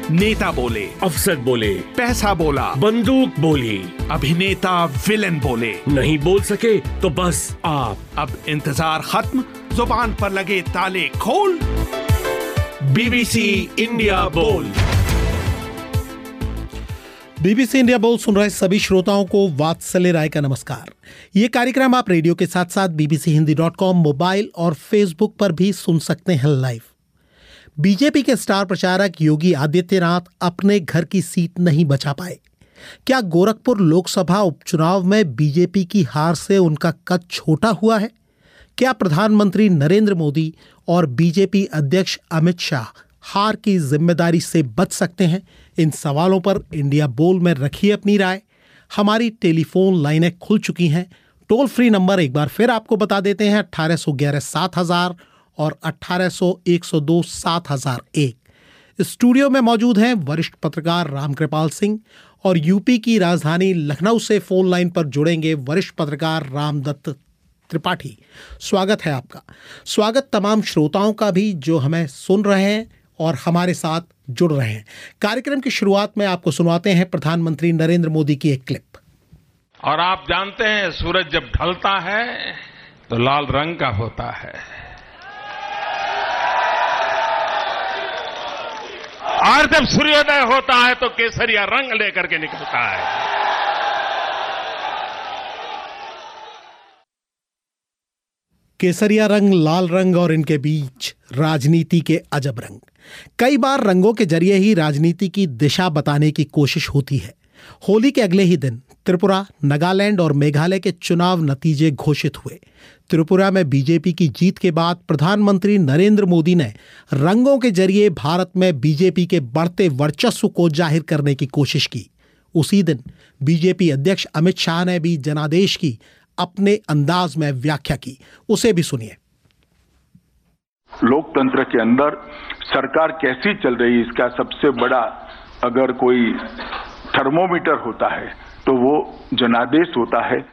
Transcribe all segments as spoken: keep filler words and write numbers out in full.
नेता बोले, अफसर बोले, पैसा बोला, बंदूक बोली, अभिनेता विलन बोले, नहीं बोल सके तो बस आप। अब इंतजार खत्म, जुबान पर लगे ताले खोल। बीबीसी इंडिया बोल। बीबीसी इंडिया बोल सुन रहे सभी श्रोताओं को वात्सल्य राय का नमस्कार। ये कार्यक्रम आप रेडियो के साथ साथ BBC Hindi dot com mobile और फेसबुक पर भी सुन सकते हैं लाइव। बीजेपी के स्टार प्रचारक योगी आदित्यनाथ अपने घर की सीट नहीं बचा पाए। क्या गोरखपुर लोकसभा उपचुनाव में बीजेपी की हार से उनका कद छोटा हुआ है? क्या प्रधानमंत्री नरेंद्र मोदी और बीजेपी अध्यक्ष अमित शाह हार की जिम्मेदारी से बच सकते हैं? इन सवालों पर इंडिया बोल में रखिए अपनी राय। हमारी टेलीफोन लाइनें खुल चुकी हैं। टोल फ्री नंबर एक बार फिर आपको बता देते हैं, अट्ठारह सौ ग्यारह सात हजार और अट्ठारह सौ एक सौ दो सात हजार एक। स्टूडियो में मौजूद हैं वरिष्ठ पत्रकार रामकृपाल सिंह और यूपी की राजधानी लखनऊ से फोन लाइन पर जुड़ेंगे वरिष्ठ पत्रकार रामदत्त त्रिपाठी। स्वागत है आपका। स्वागत तमाम श्रोताओं का भी जो हमें सुन रहे हैं और हमारे साथ जुड़ रहे हैं। कार्यक्रम की शुरुआत में आपको सुनवाते हैं प्रधानमंत्री नरेंद्र मोदी की एक क्लिप। और आप जानते हैं, सूरज जब ढलता है तो लाल रंग का होता है, और जब सूर्योदय होता है तो केसरिया रंग लेकर के निकलता है। केसरिया रंग, लाल रंग और इनके बीच राजनीति के अजब रंग। कई बार रंगों के जरिए ही राजनीति की दिशा बताने की कोशिश होती है। होली के अगले ही दिन त्रिपुरा, नागालैंड और मेघालय के चुनाव नतीजे घोषित हुए। त्रिपुरा में बीजेपी की जीत के बाद प्रधानमंत्री नरेंद्र मोदी ने रंगों के जरिए भारत में बीजेपी के बढ़ते वर्चस्व को जाहिर करने की कोशिश की। उसी दिन बीजेपी अध्यक्ष अमित शाह ने भी जनादेश की अपने अंदाज में व्याख्या की। उसे भी सुनिए। लोकतंत्र के अंदर सरकार कैसी चल रही है, इसका सबसे बड़ा अगर कोई थर्मोमीटर होता है तो वो जनादेश होता है।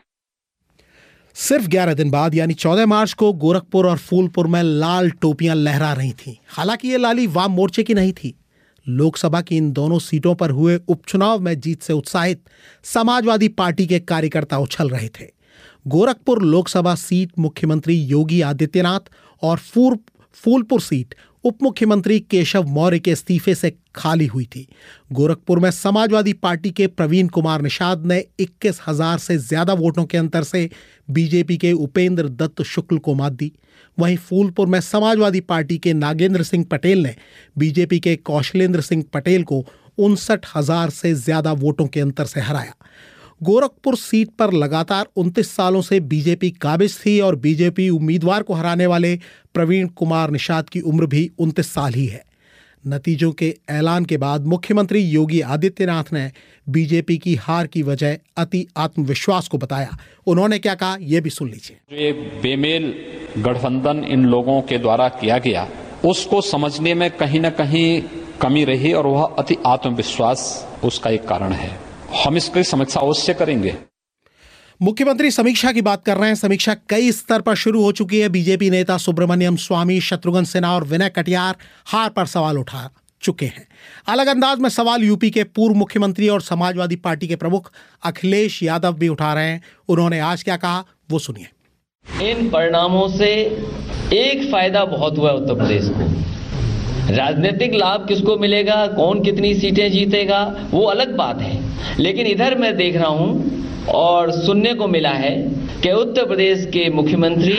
सिर्फ ग्यारह दिन बाद यानी चौदह मार्च को गोरखपुर और फूलपुर में लाल टोपियां लहरा रही थीं। हालांकि ये लाली वाम मोर्चे की नहीं थी। लोकसभा की इन दोनों सीटों पर हुए उपचुनाव में जीत से उत्साहित समाजवादी पार्टी के कार्यकर्ता उछल रहे थे। गोरखपुर लोकसभा सीट मुख्यमंत्री योगी आदित्यनाथ और फूल फूलपुर सीट उप मुख्यमंत्री केशव मौर्य के इस्तीफे से खाली हुई थी। गोरखपुर में समाजवादी पार्टी के प्रवीण कुमार निषाद ने इक्कीस हजार से ज्यादा वोटों के अंतर से बीजेपी के उपेंद्र दत्त शुक्ल को मात दी। वहीं फूलपुर में समाजवादी पार्टी के नागेंद्र सिंह पटेल ने बीजेपी के कौशलेंद्र सिंह पटेल को उनसठ हजार से ज्यादा वोटों के अंतर से हराया। गोरखपुर सीट पर लगातार उनतीस सालों से बीजेपी काबिज थी और बीजेपी उम्मीदवार को हराने वाले प्रवीण कुमार निषाद की उम्र भी उनतीस साल ही है। नतीजों के ऐलान के बाद मुख्यमंत्री योगी आदित्यनाथ ने बीजेपी की हार की वजह अति आत्मविश्वास को बताया। उन्होंने क्या कहा, यह भी सुन लीजिए। जो ये बेमेल गठबंधन इन लोगों के द्वारा किया गया, उसको समझने में कहीं न कहीं कमी रही और वह अति आत्मविश्वास उसका एक कारण है। हम इसकी समीक्षा अवश्य करेंगे। मुख्यमंत्री समीक्षा की बात कर रहे हैं। समीक्षा कई स्तर पर शुरू हो चुकी है। बीजेपी नेता सुब्रमण्यम स्वामी, शत्रुघ्न सिन्हा और विनय कटियार हार पर सवाल उठा चुके हैं। अलग अंदाज में सवाल यूपी के पूर्व मुख्यमंत्री और समाजवादी पार्टी के प्रमुख अखिलेश यादव भी उठा रहे हैं। उन्होंने आज क्या कहा, वो सुनिए। इन परिणामों से एक फायदा बहुत हुआ उत्तर प्रदेश को। राजनीतिक लाभ किसको मिलेगा, कौन कितनी सीटें जीतेगा, वो अलग बात है। लेकिन इधर मैं देख रहा हूं और सुनने को मिला है कि उत्तर प्रदेश के मुख्यमंत्री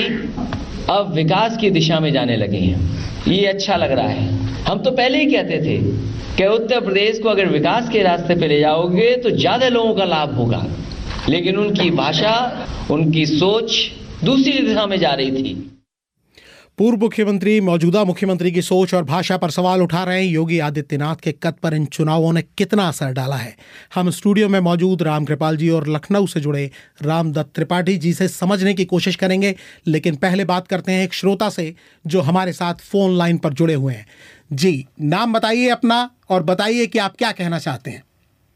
अब विकास की दिशा में जाने लगे हैं। ये अच्छा लग रहा है। हम तो पहले ही कहते थे कि उत्तर प्रदेश को अगर विकास के रास्ते पे ले जाओगे तो ज्यादा लोगों का लाभ होगा, लेकिन उनकी भाषा, उनकी सोच दूसरी दिशा में जा रही थी। पूर्व मुख्यमंत्री मौजूदा मुख्यमंत्री की सोच और भाषा पर सवाल उठा रहे हैं। योगी आदित्यनाथ के कद पर इन चुनावों ने कितना असर डाला है? हम स्टूडियो में मौजूद रामकृपाल जी और लखनऊ से जुड़े रामदत्त त्रिपाठी जी से समझने की कोशिश करेंगे, लेकिन पहले बात करते हैं एक श्रोता से जो हमारे साथ फोन लाइन पर जुड़े हुए हैं। जी, नाम बताइए अपना और बताइए कि आप क्या कहना चाहते हैं।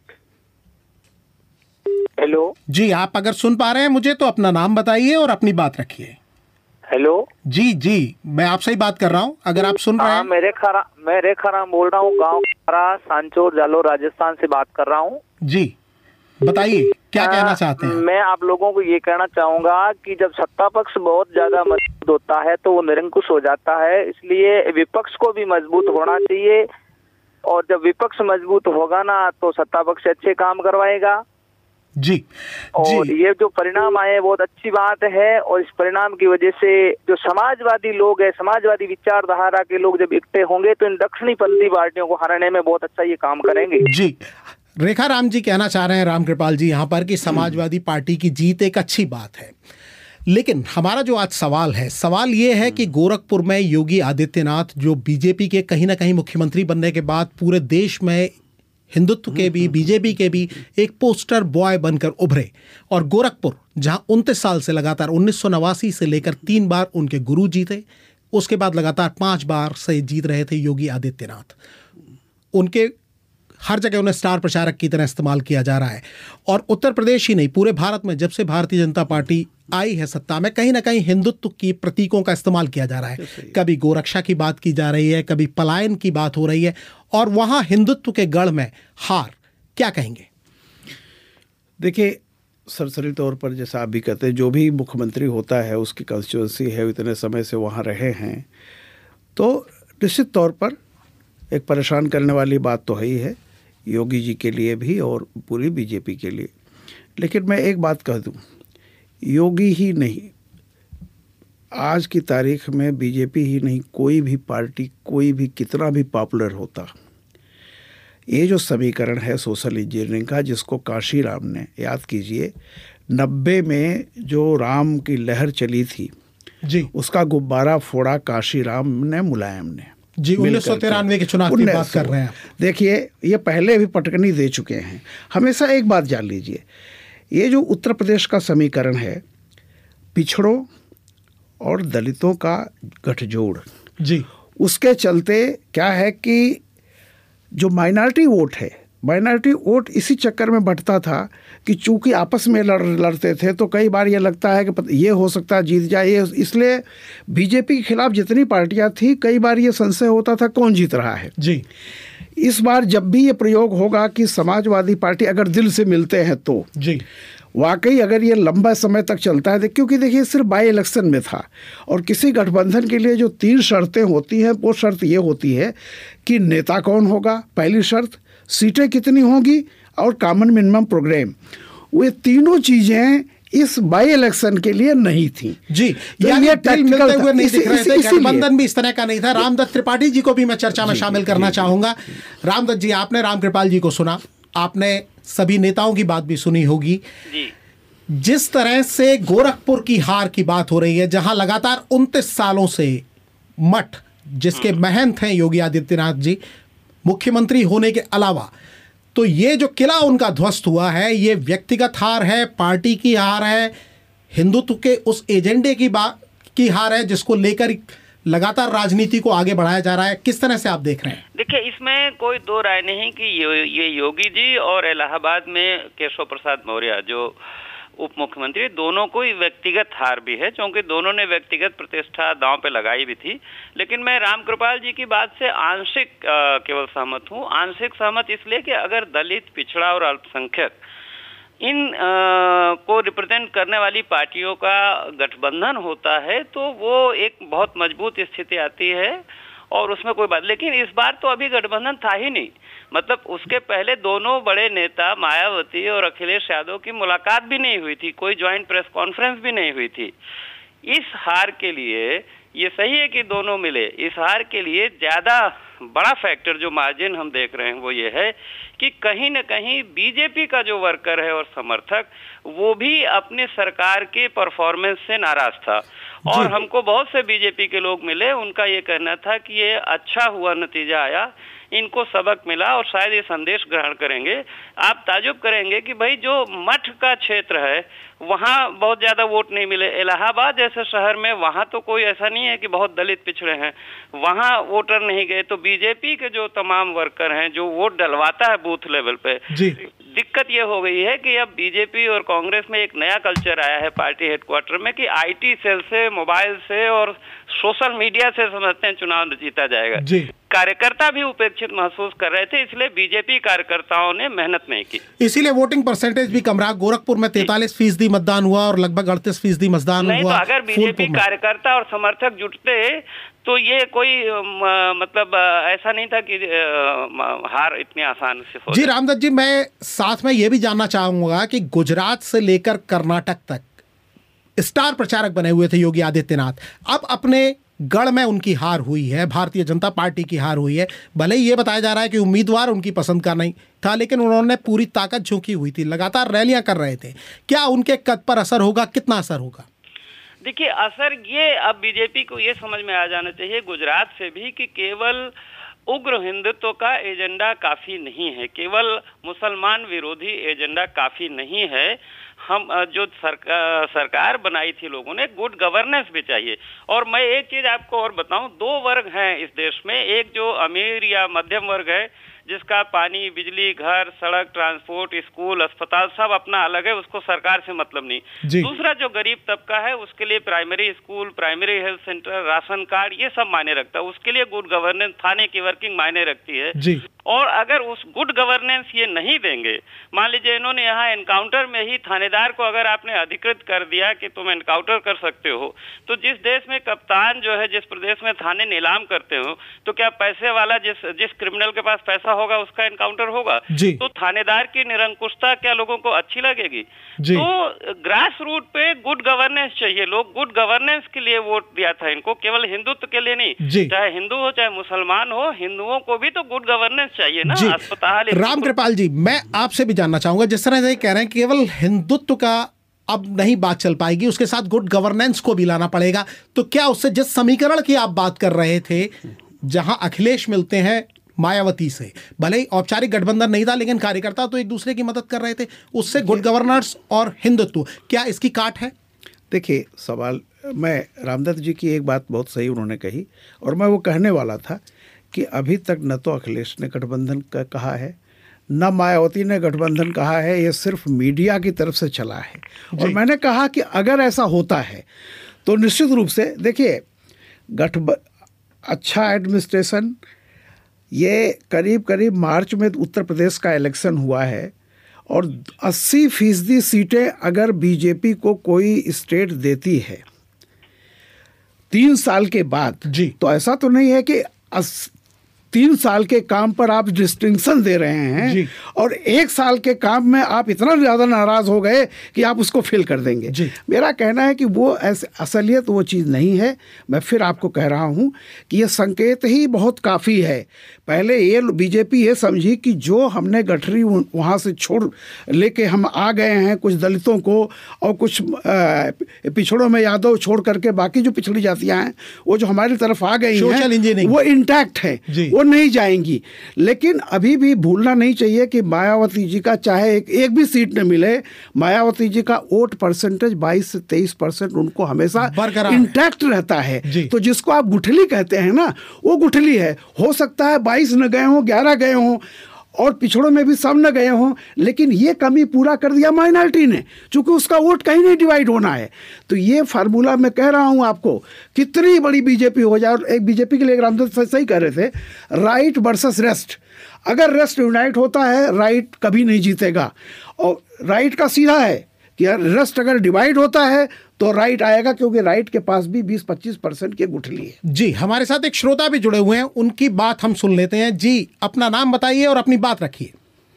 हेलो जी, आप अगर सुन पा रहे हैं मुझे तो अपना नाम बताइए और अपनी बात रखिए। हेलो जी जी, मैं आपसे ही बात कर रहा हूँ, अगर आप सुन रहे हैं। मैं रेखा मैं रेखा राम बोल रहा हूँ, गाँव सांचौर जालोर राजस्थान से बात कर रहा हूँ। जी बताइए क्या कहना चाहते हैं। मैं आप लोगों को ये कहना चाहूंगा कि जब सत्ता पक्ष बहुत ज्यादा मजबूत होता है तो वो निरंकुश हो जाता है, इसलिए विपक्ष को भी मजबूत होना चाहिए, और जब विपक्ष मजबूत होगा ना तो सत्ता पक्ष अच्छे काम करवाएगा। जी और जी। ये जो परिणाम आए बहुत अच्छी बात है, और इस परिणाम की वजह से जो समाजवादी लोग हैं, समाजवादी विचारधारा के लोग जब इकट्ठे होंगे तो इन दक्षिणी पंथी पार्टियों को हराने में बहुत अच्छा ये काम करेंगे। जी रेखा राम जी कहना चाह रहे हैं, रामकृपाल जी यहाँ पर, कि समाजवादी पार्टी की जीत एक अच्छी बात है, लेकिन हमारा जो आज सवाल है, सवाल ये है कि गोरखपुर में योगी आदित्यनाथ जो बीजेपी के कहीं ना कहीं मुख्यमंत्री बनने के बाद पूरे देश में हिंदुत्व के भी बीजेपी के भी एक पोस्टर बॉय बनकर उभरे, और गोरखपुर जहां उनतीस साल से लगातार उन्नीस सौ नवासी से लेकर तीन बार उनके गुरु जीते, उसके बाद लगातार पांच बार से जीत रहे थे योगी आदित्यनाथ, उनके हर जगह उन्हें स्टार प्रचारक की तरह इस्तेमाल किया जा रहा है। और उत्तर प्रदेश ही नहीं, पूरे भारत में जब से भारतीय जनता पार्टी आई है सत्ता में, कहीं ना कहीं हिंदुत्व की प्रतीकों का इस्तेमाल किया जा रहा है। कभी गोरक्षा की बात की जा रही है, कभी पलायन की बात हो रही है, और वहां हिंदुत्व के गढ़ में हार। क्या कहेंगे? देखिए, सरसरी तौर पर जैसा आप भी कहते हैं, जो भी मुख्यमंत्री होता है उसकी कंस्टिट्यूंसी है, इतने समय से वहाँ रहे हैं, तो निश्चित तौर पर एक परेशान करने वाली बात तो है ही है, योगी जी के लिए भी और पूरी बीजेपी के लिए। लेकिन मैं एक बात कह दूं, योगी ही नहीं, आज की तारीख में बीजेपी ही नहीं, कोई भी पार्टी, कोई भी कितना भी पॉपुलर होता, ये जो समीकरण है सोशल इंजीनियरिंग का, जिसको काशी राम ने, याद कीजिए नब्बे में जो राम की लहर चली थी जी, उसका गुब्बारा फोड़ा काशी राम ने, मुलायम ने जी। उन्नीस सौ तिरानवे के चुनाव की बात कर रहे हैं। देखिए, ये पहले भी पटकनी दे चुके हैं। हमेशा एक बात जान लीजिए, ये जो उत्तर प्रदेश का समीकरण है, पिछड़ों और दलितों का गठजोड़ जी, उसके चलते क्या है कि जो माइनॉरिटी वोट है, माइनॉरिटी वोट इसी चक्कर में बढ़ता था कि चूंकि आपस में लड़ लड़ते थे तो कई बार ये लगता है कि ये हो सकता है जीत जाए, ये इसलिए बीजेपी के खिलाफ जितनी पार्टियां थी कई बार ये संशय होता था कौन जीत रहा है जी। इस बार जब भी ये प्रयोग होगा कि समाजवादी पार्टी अगर दिल से मिलते हैं तो जी, वाकई अगर ये लंबा समय तक चलता है, क्योंकि देखिए सिर्फ बाई इलेक्शन में था, और किसी गठबंधन के लिए जो तीन शर्तें होती हैं वो शर्त ये होती है कि नेता कौन होगा, पहली शर्त, सीटें कितनी होंगी, और कॉमन मिनिमम प्रोग्राम। वे तीनों चीजें इस बाई इलेक्शन के लिए नहीं थी जी। तो यानी ये टेक्निकल हुए नहीं दिख रहे थे, गठबंधन भी इस तरह का नहीं था। रामदत्त त्रिपाठी जी को भी मैं चर्चा में शामिल करना चाहूंगा। रामदत्त जी, आपने रामकृपाल जी को सुना, आपने सभी नेताओं की बात भी सुनी होगी जी। जिस तरह से गोरखपुर की हार की बात हो रही है, जहां लगातार उनतीस सालों से मठ जिसके महंत हैं योगी आदित्यनाथ जी, मुख्यमंत्री होने के अलावा, तो ये जो किला उनका ध्वस्त हुआ है, ये व्यक्तिगत हार है, पार्टी की हार है, हिंदुत्व के उस एजेंडे की बात की हार है जिसको लेकर लगातार राजनीति को आगे बढ़ाया जा रहा है। किस तरह से आप देख रहे हैं? देखिए, इसमें कोई दो राय नहीं कि ये योगी जी और इलाहाबाद में केशव प्रसाद मौर्य जो उप मुख्यमंत्री, दोनों को व्यक्तिगत हार भी है, क्योंकि दोनों ने व्यक्तिगत प्रतिष्ठा दांव पे लगाई भी थी। लेकिन मैं रामकृपाल जी की बात से आंशिक केवल सहमत हूँ। आंशिक सहमत इसलिए कि अगर दलित, पिछड़ा और अल्पसंख्यक इन आ, को रिप्रेजेंट करने वाली पार्टियों का गठबंधन होता है तो वो एक बहुत मजबूत स्थिति आती है, और उसमें कोई बात। लेकिन इस बार तो अभी गठबंधन था ही नहीं, मतलब उसके पहले दोनों बड़े नेता मायावती और अखिलेश यादव की मुलाकात भी नहीं हुई थी, कोई ज्वाइंट प्रेस कॉन्फ्रेंस भी नहीं हुई थी। इस हार के लिए ये सही है कि दोनों मिले, इस हार के लिए ज़्यादा बड़ा फैक्टर जो मार्जिन हम देख रहे हैं वो ये है कि कहीं न कहीं बीजेपी का जो वर्कर है और समर्थक, वो भी अपने सरकार के परफॉर्मेंस से नाराज था। और हमको बहुत से बीजेपी के लोग मिले, उनका ये कहना था कि ये अच्छा हुआ नतीजा आया, इनको सबक मिला और शायद ये संदेश ग्रहण करेंगे। आप ताजुब करेंगे कि भाई जो मठ का क्षेत्र है वहाँ बहुत ज़्यादा वोट नहीं मिले। इलाहाबाद जैसे शहर में वहाँ तो कोई ऐसा नहीं है कि बहुत दलित पिछड़े हैं, वहाँ वोटर नहीं गए। तो बीजेपी के जो तमाम वर्कर हैं, जो वोट डलवाता है बूथ लेवल पे, दिक्कत ये हो गई है कि अब बीजेपी और कांग्रेस में एक नया कल्चर आया है पार्टी हेडक्वार्टर में कि आईटी सेल से, मोबाइल से और सोशल मीडिया से समझते हैं चुनाव जीता जाएगा। कार्यकर्ता भी उपेक्षित महसूस कर रहे थे, इसलिए बीजेपी कार्यकर्ताओं ने मेहनत नहीं की, इसीलिए वोटिंग परसेंटेज भी कम रहा। गोरखपुर में तैंतालीस फीसदी मतदान हुआ और लगभग अड़तीस फीसदी मतदान नहीं हुआ। तो अगर बीजेपी कार्यकर्ता और समर्थक जुटते तो ये कोई आ, मतलब आ, ऐसा नहीं था कि आ, हार इतनी आसान से हो। जी रामदत्त जी, मैं साथ में ये भी जानना चाहूंगा कि गुजरात से लेकर कर्नाटक तक स्टार प्रचारक बने हुए थे योगी आदित्यनाथ, अब अपने गढ़ में उनकी हार हुई है, भारतीय जनता पार्टी की हार हुई है। भले ही ये बताया जा रहा है कि उम्मीदवार उनकी पसंद का नहीं था, लेकिन उन्होंने पूरी ताकत झोंकी हुई थी, लगातार रैलियां कर रहे थे। क्या उनके कद पर असर होगा, कितना असर होगा? देखिए, असर ये अब बीजेपी को ये समझ में आ जाना चाहिए गुजरात से भी कि केवल उग्र हिंदुत्व का एजेंडा काफी नहीं है, केवल मुसलमान विरोधी एजेंडा काफी नहीं है। हम जो सरकार सरकार बनाई थी लोगों ने, गुड गवर्नेंस भी चाहिए। और मैं एक चीज आपको और बताऊं, दो वर्ग हैं इस देश में, एक जो अमीर या मध्यम वर्ग है जिसका पानी, बिजली, घर, सड़क, ट्रांसपोर्ट, स्कूल, अस्पताल सब अपना अलग है, उसको सरकार से मतलब नहीं। दूसरा जो गरीब तबका है उसके लिए primary school, primary health centre, ration card ये सब मायने रखता है, उसके लिए गुड गवर्नेंस, थाने की वर्किंग मायने रखती है जी। और अगर उस गुड गवर्नेंस ये नहीं देंगे, मान लीजिए इन्होंने यहाँ एनकाउंटर में ही थानेदार को अगर आपने अधिकृत कर दिया कि तुम एनकाउंटर कर सकते हो, तो जिस देश में कप्तान जो है, जिस प्रदेश में थाने नीलाम करते हो, तो क्या पैसे वाला जिस जिस क्रिमिनल के पास पैसा होगा उसका एनकाउंटर होगा? तो थानेदार की निरंकुशता क्या लोगों को अच्छी लगेगी? तो ग्रास रूट पे गुड गवर्नेंस चाहिए। लोग गुड गवर्नेंस के लिए वोट दिया था इनको, केवल हिंदुत्व के लिए नहीं। चाहे हिंदू हो चाहे मुसलमान हो, हिंदुओं को भी तो गुड गवर्नेंस चाहिए ना, अस्पताल। राम कृपाल जी, मैं आपसे भी जानना चाहूंगा, जिस तरह से कह रहे हैं केवल हिंदुत्व का अब नहीं बात चल पाएगी, उसके साथ गुड गवर्नेंस को भी लाना पड़ेगा, तो क्या उससे जिस समीकरण की आप बात कर रहे थे, जहां अखिलेश मिलते हैं मायावती से, भले ही औपचारिक गठबंधन नहीं था लेकिन कार्यकर्ता तो एक दूसरे की मदद कर रहे थे, उससे गुड गवर्नेंस और हिंदुत्व, क्या इसकी काट है? देखिए, सवाल, मैं रामदत्त जी की एक बात बहुत सही उन्होंने कही, और मैं वो कहने वाला था कि अभी तक न तो अखिलेश ने गठबंधन का कहा है, न मायावती ने गठबंधन कहा है, ये सिर्फ मीडिया की तरफ से चला है। और मैंने कहा कि अगर ऐसा होता है तो निश्चित रूप से, देखिए, गठब अच्छा एडमिनिस्ट्रेशन, ये करीब करीब मार्च में उत्तर प्रदेश का इलेक्शन हुआ है, और अस्सी फीसदी सीटें अगर बीजेपी को कोई स्टेट देती है तीन साल के बाद जी, तो ऐसा तो नहीं है कि तीन साल के काम पर आप डिस्टिंक्शन दे रहे हैं और एक साल के काम में आप इतना ज़्यादा नाराज़ हो गए कि आप उसको फेल कर देंगे। मेरा कहना है कि वो ऐसे असलियत वो चीज़ नहीं है। मैं फिर आपको कह रहा हूँ कि ये संकेत ही बहुत काफ़ी है। पहले ये बीजेपी ये समझी कि जो हमने गठरी वहाँ से छोड़ लेके हम आ गए हैं कुछ दलितों को और कुछ पिछड़ों में यादव छोड़ करके बाकी जो पिछड़ी जातियाँ हैं वो जो हमारी तरफ आ गई हैं वो इंटैक्ट है, वो नहीं जाएंगी। लेकिन अभी भी भूलना नहीं चाहिए कि मायावती जी का चाहे एक, एक भी सीट न मिले, मायावती जी का वोट परसेंटेज बाईस से तेईस परसेंट उनको हमेशा इंटैक्ट रहता है। तो जिसको आप गुठली कहते हैं ना, वो गुठली है। हो सकता है बाईस न गए हों, ग्यारह गए हों और पिछड़ों में भी सब न गए हों, लेकिन ये कमी पूरा कर दिया माइनॉरिटी ने, क्योंकि उसका वोट कहीं नहीं डिवाइड होना है। तो ये फार्मूला मैं कह रहा हूं आपको, कितनी बड़ी बीजेपी हो जाए, और एक बीजेपी के लिए रामदत्त सही कह रहे थे, राइट वर्सेस रेस्ट। अगर रेस्ट यूनाइट होता है, राइट कभी नहीं जीतेगा। और राइट का सीधा है कि रेस्ट अगर डिवाइड होता है तो राइट आएगा, क्योंकि राइट के पास भी बीस पच्चीस परसेंट की गुठली है। जी, हमारे साथ एक श्रोता भी जुड़े हुए हैं, उनकी बात हम सुन लेते हैं। जी, अपना नाम बताइए और अपनी बात रखिए।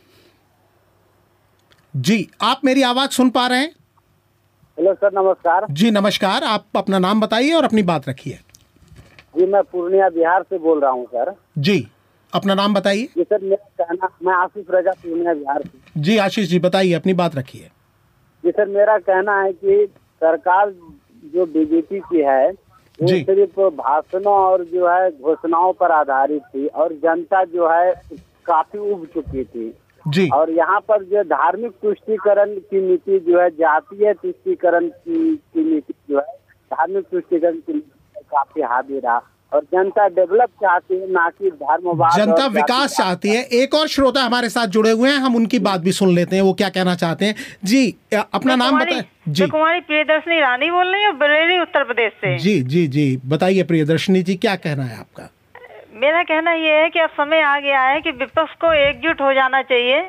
जी, आप मेरी आवाज सुन पा रहे हैं? हेलो सर, नमस्कार। जी नमस्कार, आप अपना नाम बताइए और अपनी बात रखिए। जी, मैं पूर्णिया बिहार से बोल रहा हूँ सर। जी, अपना नाम बताइए। जी सर, मेरा कहना, मैं आशीष रजा, पूर्णिया बिहार से। जी आशीष जी, बताइए, अपनी बात रखिए। जी सर, मेरा कहना है कि सरकार जो बीजेपी की है वो सिर्फ भाषणों और जो है घोषणाओं पर आधारित थी, और जनता जो है काफी उब चुकी थी जी। और यहाँ पर जो धार्मिक तुष्टीकरण की नीति जो है, जातीय तुष्टीकरण की, की नीति जो है, धार्मिक तुष्टीकरण की नीति काफी हावी रहा, और जनता डेवलप चाहती है, ना कि धर्मवाद। जनता विकास चाहती है। एक और श्रोता हमारे साथ जुड़े हुए हैं, हम उनकी बात भी सुन लेते हैं, वो क्या कहना चाहते हैं। जी, अपना नाम बताएं। जी, कुमारी प्रियदर्शनी रानी बोल रही है, बरेली उत्तर प्रदेश से। जी जी जी, बताइए प्रियदर्शनी जी, क्या कहना है आपका? मेरा कहना ये है कि अब समय आ गया है कि विपक्ष को एकजुट हो जाना चाहिए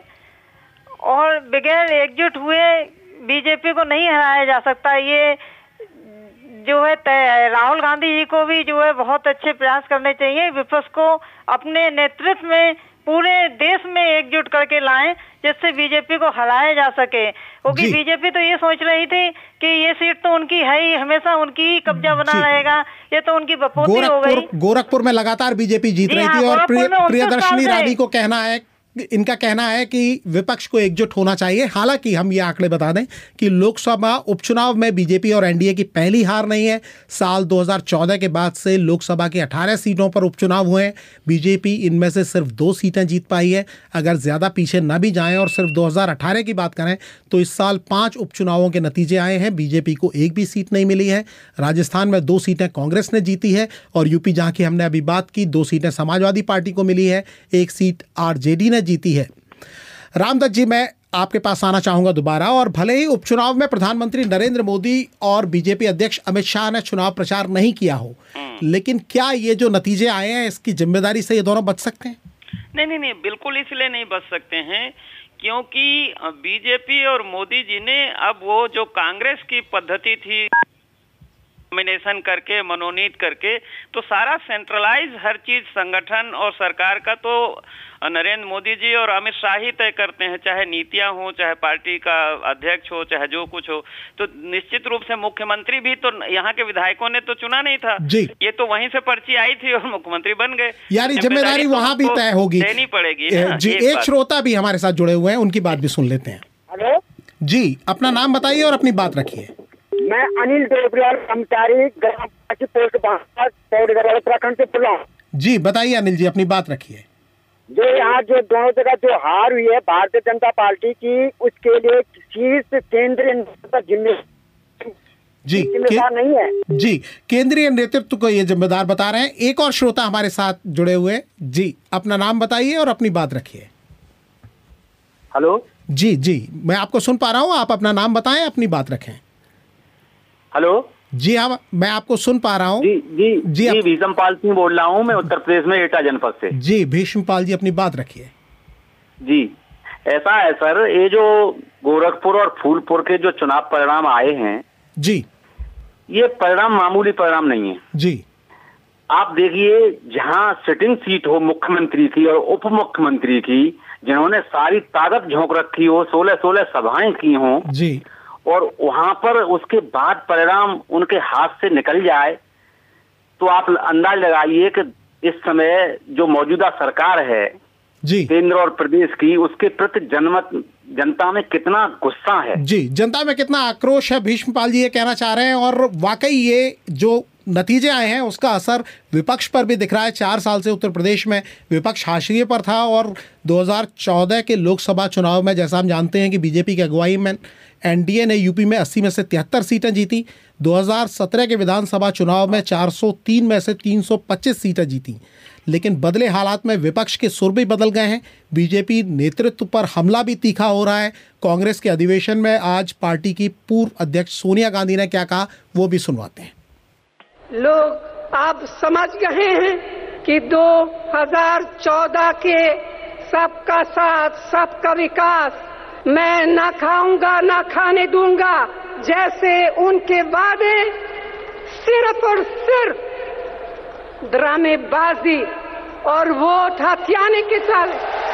और बगैर एकजुट हुए बीजेपी को नहीं हराया जा सकता। ये जो है राहुल गांधी जी को भी जो है बहुत अच्छे प्रयास करने चाहिए, विपक्ष को अपने नेतृत्व में पूरे देश में एकजुट करके लाएं जिससे बीजेपी को हराया जा सके, क्योंकि बीजेपी तो ये सोच रही थी कि ये सीट तो उनकी है ही, हमेशा उनकी ही कब्जा बना रहेगा, ये तो उनकी बपोती हो गई। गोरखपुर में लगातार बीजेपी जीत रही थी और प्रियदर्शनी रानी को कहना है, इनका कहना है कि विपक्ष को एकजुट होना चाहिए। हालांकि हम ये आंकड़े बता दें कि लोकसभा उपचुनाव में बीजेपी और एनडीए की पहली हार नहीं है। साल दो हज़ार चौदह के बाद से लोकसभा की अठारह सीटों पर उपचुनाव हुए हैं, बीजेपी इनमें से सिर्फ दो सीटें जीत पाई है। अगर ज़्यादा पीछे न भी जाएं और सिर्फ दो हज़ार अठारह की बात करें तो इस साल पाँच उपचुनावों के नतीजे आए हैं, बीजेपी को एक भी सीट नहीं मिली है। राजस्थान में दो सीटें कांग्रेस ने जीती है और यूपी, जहाँ की हमने अभी बात की, दो सीटें समाजवादी पार्टी को मिली है, एक सीट आरजेडी ने जीती है। रामदत्त जी, मैं आपके पास आना चाहूंगा दोबारा। और भले ही उपचुनाव में प्रधानमंत्री नरेंद्र मोदी और बीजेपी अध्यक्ष अमित शाह ने चुनाव प्रचार नहीं किया हो, लेकिन क्या ये जो नतीजे आए हैं इसकी जिम्मेदारी से ये दोनों बच सकते हैं? नहीं नहीं नहीं, बिल्कुल इसलिए नहीं बच सकते हैं क्योंकि बीजेपी और मोदी जी ने अब वो जो कांग्रेस की पद्धति थी नॉमिनेशन करके, मनोनीत करके, तो सारा सेंट्रलाइज हर चीज संगठन और सरकार का तो नरेंद्र मोदी जी और अमित शाह ही तय करते हैं, चाहे नीतियां हो, चाहे पार्टी का अध्यक्ष हो, चाहे जो कुछ हो। तो निश्चित रूप से मुख्यमंत्री भी तो यहाँ के विधायकों ने तो चुना नहीं था जी। ये तो वहीं से पर्ची आई थी और मुख्यमंत्री बन गए, यानी जिम्मेदारी वहां भी तय होगी, देनी पड़ेगी जी। एक, एक श्रोता भी हमारे साथ जुड़े हुए हैं, उनकी बात भी सुन लेते हैं। हेलो जी, अपना नाम बताइए और अपनी बात रखिए। मैं अनिल देवरियाल, कर्मचारी ग्राम पोस्ट उत्तराखंड से बोल रहा हूँ जी। बताइए अनिल जी, अपनी बात रखिए। जो यहाँ जो दोनों जगह जो हार हुई है भारतीय जनता पार्टी की, उसके लिए शीर्ष केंद्रीय जिम्मेदार जी जिम्मेदार नहीं है जी, केंद्रीय नेतृत्व को ये जिम्मेदार बता रहे हैं। एक और श्रोता हमारे साथ जुड़े हुए जी, अपना नाम बताइए और अपनी बात रखिए। हेलो जी जी, मैं आपको सुन पा रहा हूँ, आप अपना नाम बताएं, अपनी बात रखें। हेलो जी हाँ, मैं आपको सुन पा रहा हूँ। जी जी जी, जी भीष्मपाल सिंह बोल रहा हूँ, मैं उत्तर प्रदेश में एटा जनपद से। जी भीष्मपाल जी, अपनी बात रखिए। जी, ऐसा है सर, ये जो गोरखपुर और फूलपुर के जो चुनाव परिणाम आए हैं जी, ये परिणाम मामूली परिणाम नहीं है जी। आप देखिए, जहाँ सिटिंग सीट हो मुख्यमंत्री की और उप मुख्यमंत्री की, जिन्होंने सारी ताकत झोंक रखी हो, सोलह सोलह सभाएं की हों जी, और वहां पर उसके बाद परिणाम उनके हाथ से निकल जाए, तो आप अंदाज लगाइए कि इस समय जो मौजूदा सरकार है जी, केंद्र और प्रदेश की, उसके प्रति जनमत जनता में कितना गुस्सा है जी, जनता में कितना आक्रोश है, भीष्मपाल जी ये कहना चाह रहे हैं। और वाकई ये जो नतीजे आए हैं उसका असर विपक्ष पर भी दिख रहा है। चार साल से उत्तर प्रदेश में विपक्ष हाशिए पर था और दो हज़ार चौदह के लोकसभा चुनाव में, जैसा हम जानते हैं कि बीजेपी की अगुवाई में एनडीए ने यूपी में अस्सी में से तिहत्तर सीटें जीती। दो हज़ार सत्रह के विधानसभा चुनाव में चार सौ तीन में से तीन सौ पच्चीस सीटें जीती। लेकिन बदले हालात में विपक्ष के सुर भी बदल गए हैं, बीजेपी नेतृत्व पर हमला भी तीखा हो रहा है। कांग्रेस के अधिवेशन में आज पार्टी की पूर्व अध्यक्ष सोनिया गांधी ने क्या कहा, वो भी सुनवाते हैं। लोग अब समझ गए हैं कि दो हज़ार चौदह के सबका साथ सबका विकास मैं न खाऊंगा न खाने दूंगा जैसे उनके वादे सिर्फ और सिर्फ ड्रामेबाजी और वोट हथियाने की चाल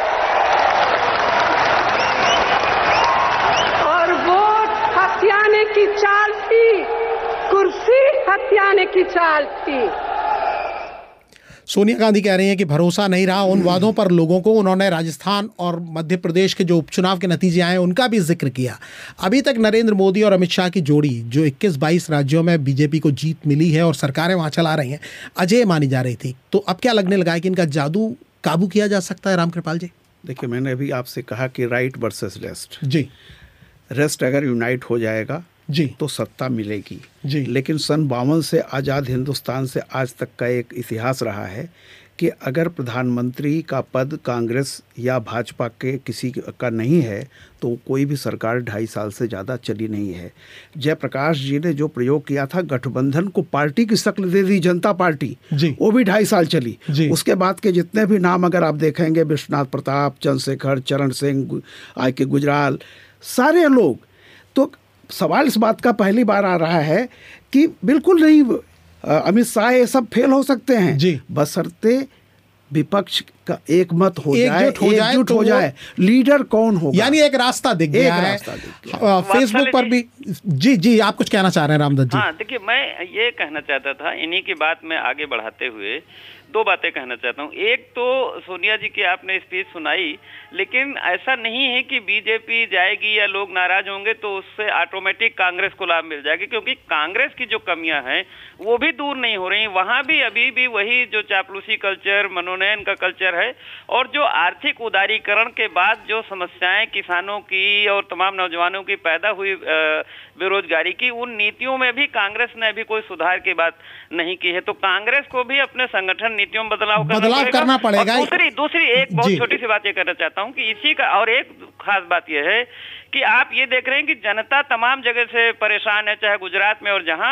और वोट हथियाने की चाल थी, कुर्सी हथियाने की चाल थी। सोनिया गांधी कह रही हैं कि भरोसा नहीं रहा उन वादों पर लोगों को। उन्होंने राजस्थान और मध्य प्रदेश के जो उपचुनाव के नतीजे आए उनका भी जिक्र किया। अभी तक नरेंद्र मोदी और अमित शाह की जोड़ी जो इक्कीस बाईस राज्यों में बीजेपी को जीत मिली है और सरकारें वहां चला रही हैं, अजय मानी जा रही थी। तो अब क्या लगने लगा है कि इनका जादू काबू किया जा सकता है? रामकृपाल जी, देखिए, मैंने अभी आपसे कहा कि राइट वर्सेस लेफ्ट जी, रेस्ट अगर यूनाइट हो जाएगा जी तो सत्ता मिलेगी जी। लेकिन सन बावन से आज़ाद हिंदुस्तान से आज तक का एक इतिहास रहा है कि अगर प्रधानमंत्री का पद कांग्रेस या भाजपा के किसी का नहीं है तो कोई भी सरकार ढाई साल से ज़्यादा चली नहीं है। जयप्रकाश जी ने जो प्रयोग किया था, गठबंधन को पार्टी की शक्ल दे दी जनता पार्टी, वो भी ढाई साल चली। उसके बाद के जितने भी नाम अगर आप देखेंगे, विश्वनाथ प्रताप, चंद्रशेखर, चरण सिंह, आई के गुजराल, सारे लोग, तो सवाल इस बात का पहली बार आ रहा है कि बिल्कुल नहीं, अमित शाह ये सब फेल हो सकते हैं जी, बशर्ते विपक्ष का एक मत हो जाए, एकजुट हो जाए, एकजुट हो जाए। लीडर कौन होगा, यानी एक रास्ता दिख गया है। फेसबुक पर भी जी जी आप कुछ कहना चाह रहे हैं रामदत्त जी? हाँ, देखिए मैं ये कहना चाहता था, इन्हीं की बात में आगे बढ़ाते हुए दो बातें कहना चाहता हूँ। एक तो सोनिया जी की आपने स्पीच सुनाई, लेकिन ऐसा नहीं है कि बीजेपी जाएगी या लोग नाराज होंगे तो उससे ऑटोमेटिक कांग्रेस को लाभ मिल जाएगा, क्योंकि कांग्रेस की जो कमियां हैं वो भी दूर नहीं हो रही। वहां भी अभी भी वही जो चापलूसी कल्चर, मनोनयन का कल्चर है, और जो आर्थिक उदारीकरण के बाद जो समस्याएं किसानों की और तमाम नौजवानों की पैदा हुई बेरोजगारी की, उन नीतियों में भी कांग्रेस ने अभी कोई सुधार की बात नहीं की है। तो कांग्रेस को भी अपने संगठन नीतियों में बदलाव बदलाव करना पड़ेगा। दूसरी दूसरी एक बहुत छोटी सी बात ये करना चाहता हूँ कि इसी का, और एक खास बात यह है कि आप ये देख रहे हैं कि जनता तमाम जगह से परेशान है, चाहे गुजरात में और जहां,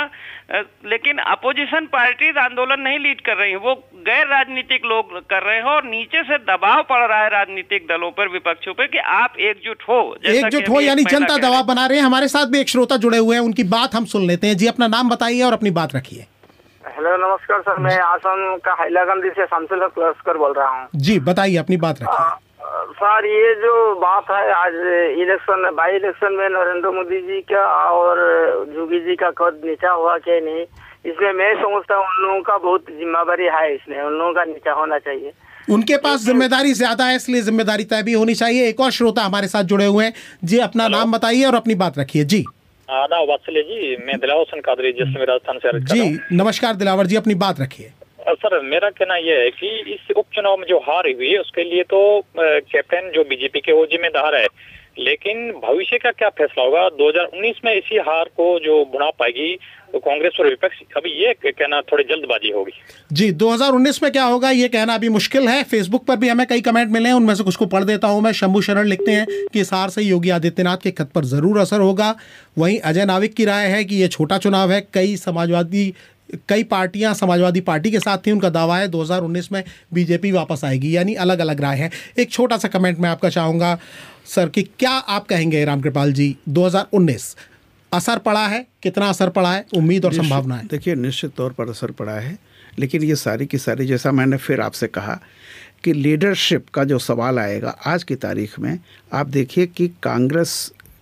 लेकिन अपोजिशन पार्टीज आंदोलन नहीं लीड कर रही हैं, वो गैर राजनीतिक लोग कर रहे हैं, और नीचे से दबाव पड़ रहा है राजनीतिक दलों पर, विपक्षों पर, कि आप एकजुट हो, एकजुट हो, यानी जनता दबाव बना रहे हैं। हमारे साथ भी एक श्रोता जुड़े हुए हैं, उनकी बात हम सुन लेते हैं। जी, अपना नाम बताइए और अपनी बात रखिए। हेलो, नमस्कार सर, मैं आसम का हैलागंज से शमशुल हक लश्कर बोल रहा हूँ। जी बताइए, अपनी बात रखिए। सर, ये जो बात है आज इलेक्शन, बाई इलेक्शन में नरेंद्र मोदी जी का और जोगी जी का कद नीचा हुआ क्या नहीं, इसमें मैं समझता हूँ उन लोगों का बहुत जिम्मेदारी है, इसमें उन लोगों का नीचा होना चाहिए। उनके पास जिम्मेदारी ज्यादा है, इसलिए जिम्मेदारी तय भी होनी चाहिए। एक और श्रोता हमारे साथ जुड़े हुए हैं। जी, अपना नाम बताइए और अपनी बात रखिए। जी आदाब वात्सल्य जी, मैं दिलावर हुसैन कादरी जैसलमेर राजस्थान से अर्ज कर रहा हूं। जी नमस्कार दिलावर जी, अपनी बात रखिए। सर, मेरा कहना यह है कि इस उपचुनाव में जो हार हुई है उसके लिए तो कैप्टन जो बीजेपी के वो जिम्मेदार है, लेकिन भविष्य का क्या फैसला होगा दो हज़ार उन्नीस में इसी हार को जो बुढ़ा पाएगी तो कांग्रेस और विपक्ष, अभी ये कहना थोड़ी जल्दबाजी होगी। जी, दो हज़ार उन्नीस में क्या होगा ये कहना अभी मुश्किल है। फेसबुक पर भी हमें कई कमेंट मिले हैं, उनमें से कुछ को पढ़ देता हूं मैं। शंभू शरण लिखते हैं कि इस हार से योगी आदित्यनाथ के खत पर जरूर असर होगा। वहीं अजय नाविक की राय है कि ये छोटा चुनाव है, कई समाजवादी कई पार्टियां समाजवादी पार्टी के साथ थी, उनका दावा है दो हज़ार उन्नीस में बीजेपी वापस आएगी। यानी अलग अलग राय है। एक छोटा सा कमेंट मैं आपका चाहूँगा सर कि क्या आप कहेंगे रामकृपाल जी, दो हज़ार उन्नीस असर पड़ा है, कितना असर पड़ा है, उम्मीद और संभावना है? देखिए, निश्चित तौर पर असर पड़ा है, लेकिन ये सारी की सारी, जैसा मैंने फिर आपसे कहा कि लीडरशिप का जो सवाल आएगा आज की तारीख में, आप देखिए कि कांग्रेस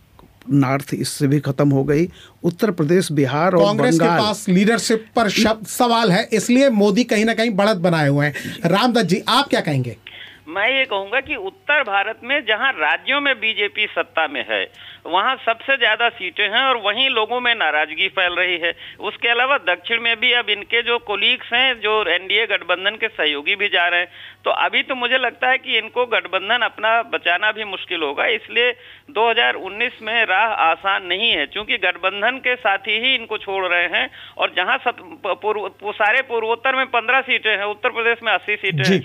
नॉर्थ इससे भी खत्म हो गई, उत्तर प्रदेश, बिहार और कांग्रेस के पास लीडरशिप पर शब्द सवाल है, इसलिए मोदी कहीं ना कहीं बढ़त बनाए हुए हैं। रामदत्त जी, आप क्या कहेंगे? मैं ये कहूंगा कि उत्तर भारत में जहां राज्यों में बीजेपी सत्ता में है वहां सबसे ज्यादा सीटें हैं और वहीं लोगों में नाराजगी फैल रही है। उसके अलावा दक्षिण में भी अब इनके जो कोलीग्स हैं, जो एनडीए गठबंधन के सहयोगी भी जा रहे हैं, तो अभी तो मुझे लगता है कि इनको गठबंधन अपना बचाना भी मुश्किल होगा। इसलिए दो हज़ार उन्नीस में राह आसान नहीं है, क्योंकि गठबंधन के साथी ही इनको छोड़ रहे हैं। और जहां पूर्व, सारे पूर्वोत्तर में पंद्रह सीटें हैं, उत्तर प्रदेश में अस्सी सीटें हैं,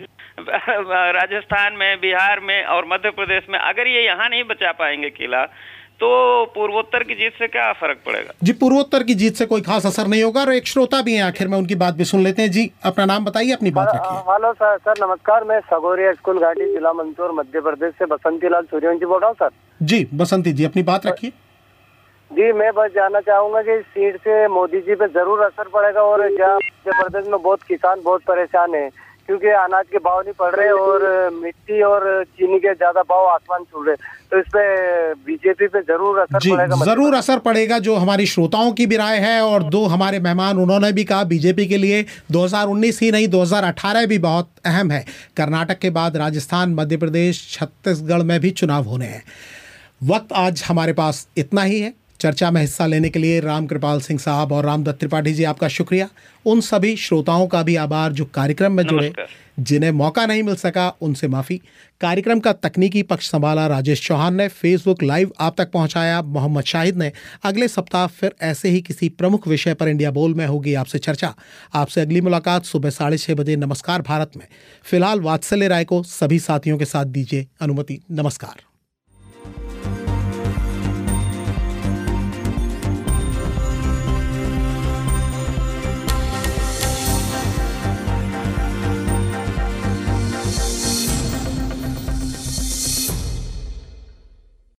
राजस्थान में, बिहार में और मध्य प्रदेश में, अगर ये यहाँ नहीं बचा पाएंगे किला तो पूर्वोत्तर की जीत से क्या फर्क पड़ेगा? जी, पूर्वोत्तर की जीत से कोई खास असर नहीं होगा। और एक श्रोता भी हैं, आखिर में उनकी बात भी सुन लेते हैं। जी, अपना नाम बताइए, अपनी बात रखिए। हेलो सर, सर नमस्कार, मैं सगोरिया स्कूल घाटी, जिला मंदसौर, मध्य प्रदेश से बसंती लाल सूर्यवंशी बोल रहा हूँ। सर जी बसंती जी, अपनी बात रखिए। जी, मैं बस जानना चाहूंगा कि इस सीट से मोदी जी पे जरूर असर पड़ेगा, और जहाँ मध्य प्रदेश में बहुत किसान बहुत परेशान है क्योंकि अनाज के भाव नहीं पड़ रहे और मिट्टी और चीनी के ज्यादा भाव आसमान छू रहे, तो इस पे बीजेपी पे जरूर असर जी, पड़ेगा। जरूर असर पड़ेगा, जो हमारी श्रोताओं की भी राय है। और दो हमारे मेहमान उन्होंने भी कहा बीजेपी के लिए दो हज़ार उन्नीस ही नहीं, दो हज़ार अठारह भी बहुत अहम है। कर्नाटक के बाद राजस्थान, मध्य प्रदेश, छत्तीसगढ़ में भी चुनाव होने हैं। वक्त आज हमारे पास इतना ही है। चर्चा में हिस्सा लेने के लिए राम कृपाल सिंह साहब और रामदत्त त्रिपाठी जी, आपका शुक्रिया। उन सभी श्रोताओं का भी आभार जो कार्यक्रम में जुड़े। जिन्हें मौका नहीं मिल सका उनसे माफी। कार्यक्रम का तकनीकी पक्ष संभाला राजेश चौहान ने, फेसबुक लाइव आप तक पहुंचाया मोहम्मद शाहिद ने। अगले सप्ताह फिर ऐसे ही किसी प्रमुख विषय पर इंडिया बोल में होगी आपसे चर्चा। आपसे अगली मुलाकात सुबह साढ़े छह बजे नमस्कार भारत में। फिलहाल वात्सल्य राय को सभी साथियों के साथ दीजिए अनुमति। नमस्कार।